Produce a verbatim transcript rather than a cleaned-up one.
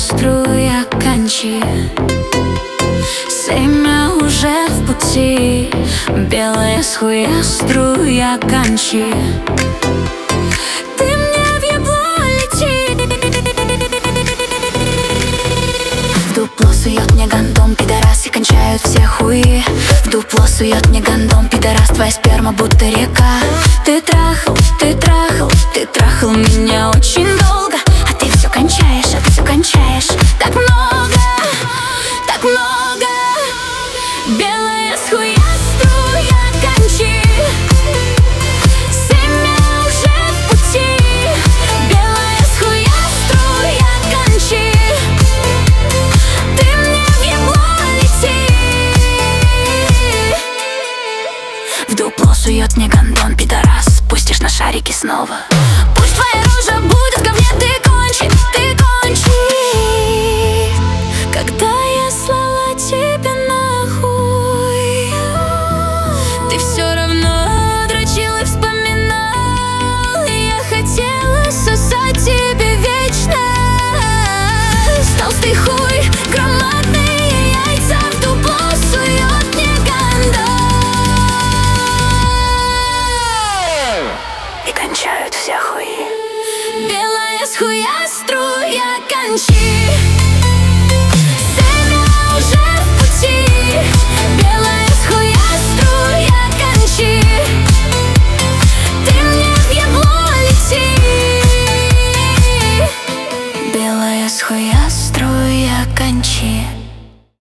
струя кончи, семя уже в пути. Белая с хуя струя кончи, ты мне в ебло лети. В дупло сует мне гандон пидорас, и кончают все хуи. В дупло сует мне гандон пидорас, твоя сперма будто река. Ты трахал, ты трахал, ты трахал меня очень долго, а ты все кончаешь, а ты все кончаешь. Так много, так много. Белая с хуя струя кончи, семя уже в пути. Белая с хуя струя кончи, ты мне в ебло лети. В дупло сует мне гандон пидорас, пустишь на шарики снова. Пусть твоя рожа будет в говне